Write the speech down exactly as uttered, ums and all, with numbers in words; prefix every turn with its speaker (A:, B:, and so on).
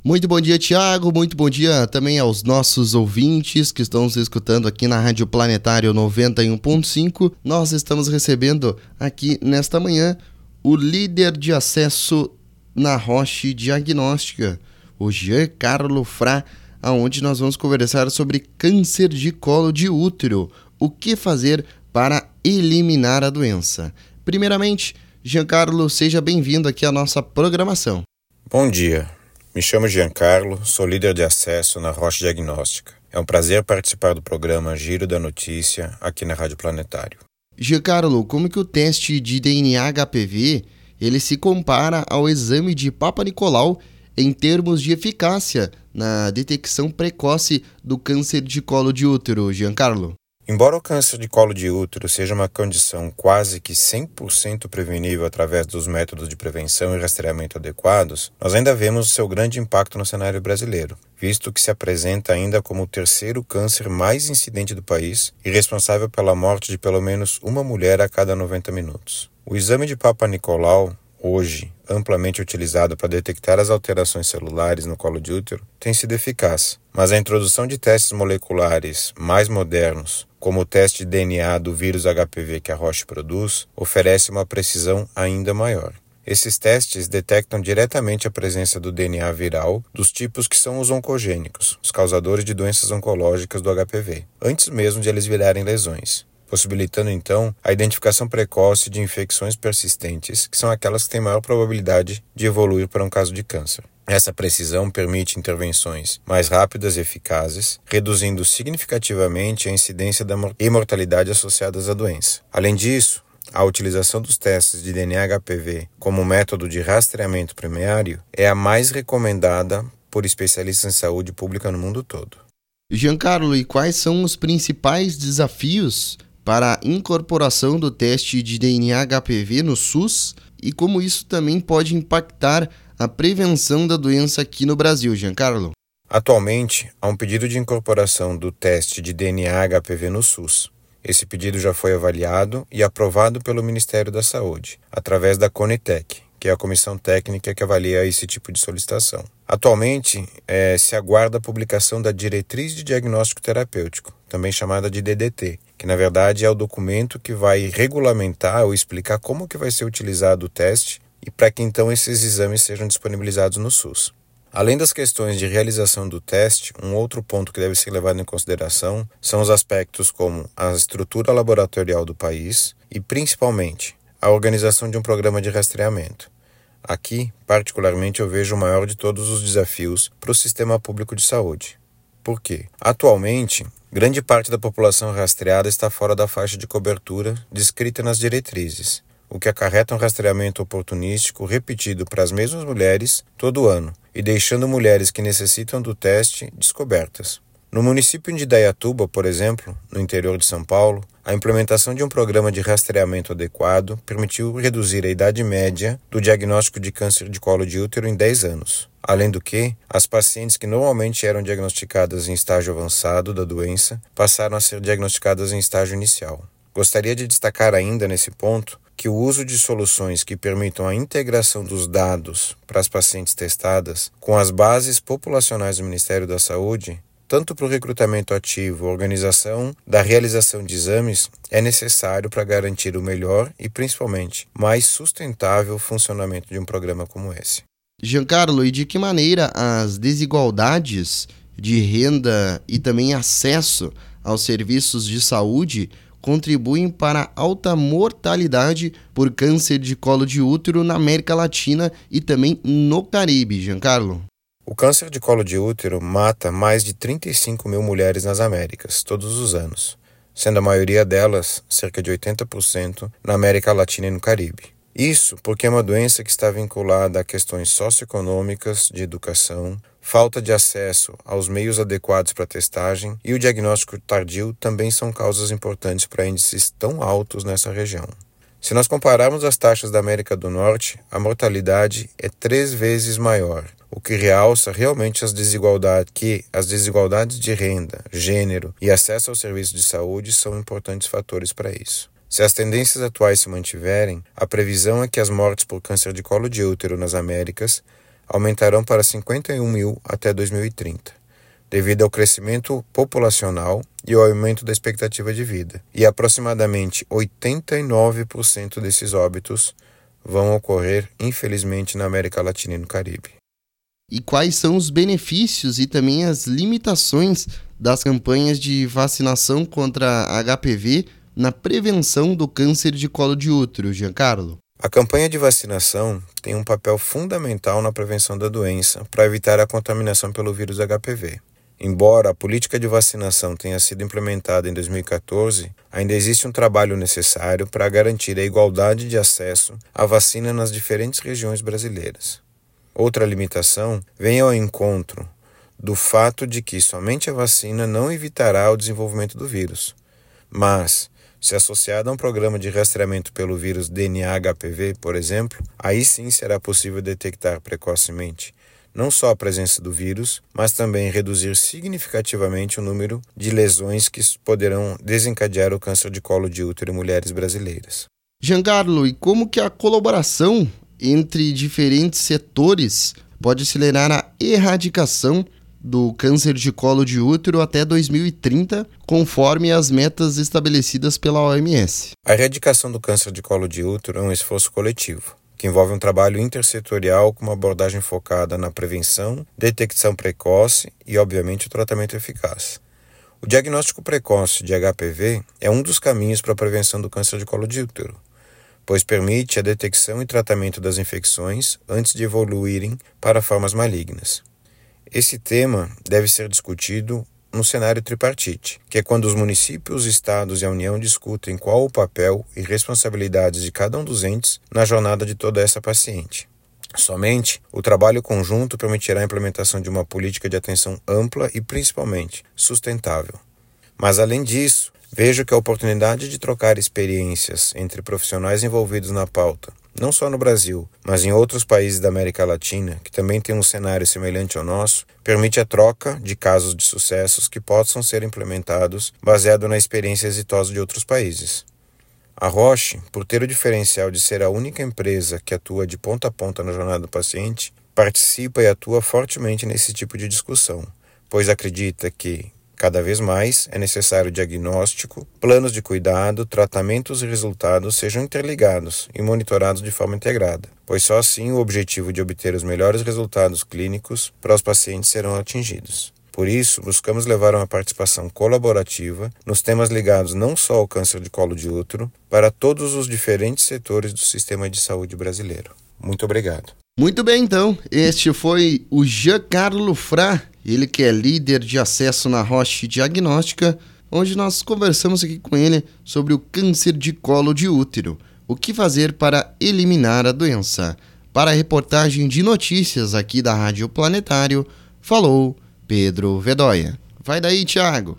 A: Muito bom dia, Thiago. Muito bom dia também aos nossos ouvintes que estão nos escutando aqui na Rádio Planetário noventa e um ponto cinco. Nós estamos recebendo aqui nesta manhã o líder de acesso na Roche Diagnóstica, o Giancarlo Fra, aonde nós vamos conversar sobre câncer de colo de útero, o que fazer para eliminar a doença. Primeiramente, Giancarlo, seja bem-vindo aqui à nossa programação.
B: Bom dia. Me chamo Giancarlo, sou líder de acesso na Roche Diagnóstica. É um prazer participar do programa Giro da Notícia aqui na Rádio Planetário.
A: Giancarlo, como que o teste de D N A H P V ele se compara ao exame de Papa Nicolau em termos de eficácia na detecção precoce do câncer de colo de útero, Giancarlo?
B: Embora o câncer de colo de útero seja uma condição quase que cem por cento prevenível através dos métodos de prevenção e rastreamento adequados, nós ainda vemos seu grande impacto no cenário brasileiro, visto que se apresenta ainda como o terceiro câncer mais incidente do país e responsável pela morte de pelo menos uma mulher a cada noventa minutos. O exame de Papa Nicolau, hoje amplamente utilizado para detectar as alterações celulares no colo de útero, tem sido eficaz, mas a introdução de testes moleculares mais modernos, como o teste de D N A do vírus H P V que a Roche produz, oferece uma precisão ainda maior. Esses testes detectam diretamente a presença do D N A viral dos tipos que são os oncogênicos, os causadores de doenças oncológicas do H P V, antes mesmo de eles virarem lesões, possibilitando então a identificação precoce de infecções persistentes, que são aquelas que têm maior probabilidade de evoluir para um caso de câncer. Essa precisão permite intervenções mais rápidas e eficazes, reduzindo significativamente a incidência da e mortalidade associadas à doença. Além disso, a utilização dos testes de D N A H P V como método de rastreamento primário é a mais recomendada por especialistas em saúde pública no mundo todo.
A: Giancarlo, e quais são os principais desafios para a incorporação do teste de D N A H P V no SUS e como isso também pode impactar a prevenção da doença aqui no Brasil, Giancarlo?
B: Atualmente, há um pedido de incorporação do teste de D N A H P V no SUS. Esse pedido já foi avaliado e aprovado pelo Ministério da Saúde, através da CONITEC, que é a comissão técnica que avalia esse tipo de solicitação. Atualmente, é, se aguarda a publicação da Diretriz de Diagnóstico Terapêutico, também chamada de D D T, que na verdade é o documento que vai regulamentar ou explicar como que vai ser utilizado o teste e para que então esses exames sejam disponibilizados no SUS. Além das questões de realização do teste, um outro ponto que deve ser levado em consideração são os aspectos como a estrutura laboratorial do país e, principalmente, a organização de um programa de rastreamento. Aqui, particularmente, eu vejo o maior de todos os desafios para o sistema público de saúde. Por quê? Atualmente, grande parte da população rastreada está fora da faixa de cobertura descrita nas diretrizes, o que acarreta um rastreamento oportunístico repetido para as mesmas mulheres todo ano e deixando mulheres que necessitam do teste descobertas. No município de Indaiatuba, por exemplo, no interior de São Paulo, a implementação de um programa de rastreamento adequado permitiu reduzir a idade média do diagnóstico de câncer de colo de útero em dez anos. Além do que, as pacientes que normalmente eram diagnosticadas em estágio avançado da doença passaram a ser diagnosticadas em estágio inicial. Gostaria de destacar ainda nesse ponto que o uso de soluções que permitam a integração dos dados para as pacientes testadas com as bases populacionais do Ministério da Saúde, tanto para o recrutamento ativo, organização da realização de exames, é necessário para garantir o melhor e, principalmente, mais sustentável funcionamento de um programa como esse.
A: Giancarlo, e de que maneira as desigualdades de renda e também acesso aos serviços de saúde contribuem para a alta mortalidade por câncer de colo de útero na América Latina e também no Caribe, Giancarlo?
B: O câncer de colo de útero mata mais de trinta e cinco mil mulheres nas Américas, todos os anos, sendo a maioria delas, cerca de oitenta por cento, na América Latina e no Caribe. Isso porque é uma doença que está vinculada a questões socioeconômicas, de educação, falta de acesso aos meios adequados para testagem e o diagnóstico tardio também são causas importantes para índices tão altos nessa região. Se nós compararmos as taxas da América do Norte, a mortalidade é três vezes maior, o que realça realmente as desigualdades, que as desigualdades de renda, gênero e acesso aos serviços de saúde são importantes fatores para isso. Se as tendências atuais se mantiverem, a previsão é que as mortes por câncer de colo de útero nas Américas aumentarão para cinquenta e um mil até dois mil e trinta, devido ao crescimento populacional e ao aumento da expectativa de vida. E aproximadamente oitenta e nove por cento desses óbitos vão ocorrer, infelizmente, na América Latina e no Caribe.
A: E quais são os benefícios e também as limitações das campanhas de vacinação contra H P V na prevenção do câncer de colo de útero, Giancarlo?
B: A campanha de vacinação tem um papel fundamental na prevenção da doença para evitar a contaminação pelo vírus H P V. Embora a política de vacinação tenha sido implementada em dois mil e quatorze, ainda existe um trabalho necessário para garantir a igualdade de acesso à vacina nas diferentes regiões brasileiras. Outra limitação vem ao encontro do fato de que somente a vacina não evitará o desenvolvimento do vírus, mas, se associada a um programa de rastreamento pelo vírus D N A H P V, por exemplo, aí sim será possível detectar precocemente não só a presença do vírus, mas também reduzir significativamente o número de lesões que poderão desencadear o câncer de colo de útero em mulheres brasileiras.
A: Giancarlo, e como que a colaboração entre diferentes setores pode acelerar a erradicação do câncer de colo de útero até dois mil e trinta, conforme as metas estabelecidas pela O M S?
B: A erradicação do câncer de colo de útero é um esforço coletivo, que envolve um trabalho intersetorial com uma abordagem focada na prevenção, detecção precoce e, obviamente, o tratamento eficaz. O diagnóstico precoce de H P V é um dos caminhos para a prevenção do câncer de colo de útero, pois permite a detecção e tratamento das infecções antes de evoluírem para formas malignas. Esse tema deve ser discutido no cenário tripartite, que é quando os municípios, estados e a União discutem qual o papel e responsabilidades de cada um dos entes na jornada de toda essa paciente. Somente o trabalho conjunto permitirá a implementação de uma política de atenção ampla e, principalmente, sustentável. Mas, além disso, vejo que a oportunidade de trocar experiências entre profissionais envolvidos na pauta, não só no Brasil, mas em outros países da América Latina, que também tem um cenário semelhante ao nosso, permite a troca de casos de sucessos que possam ser implementados baseado na experiência exitosa de outros países. A Roche, por ter o diferencial de ser a única empresa que atua de ponta a ponta na jornada do paciente, participa e atua fortemente nesse tipo de discussão, pois acredita que, cada vez mais, é necessário diagnóstico, planos de cuidado, tratamentos e resultados sejam interligados e monitorados de forma integrada, pois só assim o objetivo de obter os melhores resultados clínicos para os pacientes serão atingidos. Por isso, buscamos levar uma participação colaborativa nos temas ligados não só ao câncer de colo de útero, para todos os diferentes setores do sistema de saúde brasileiro. Muito obrigado.
A: Muito bem, então. Este foi o Giancarlo Fra, ele que é líder de acesso na Roche Diagnóstica, onde nós conversamos aqui com ele sobre o câncer de colo de útero, o que fazer para eliminar a doença. Para a reportagem de notícias aqui da Rádio Planetário, falou Pedro Vedóia. Vai daí, Thiago.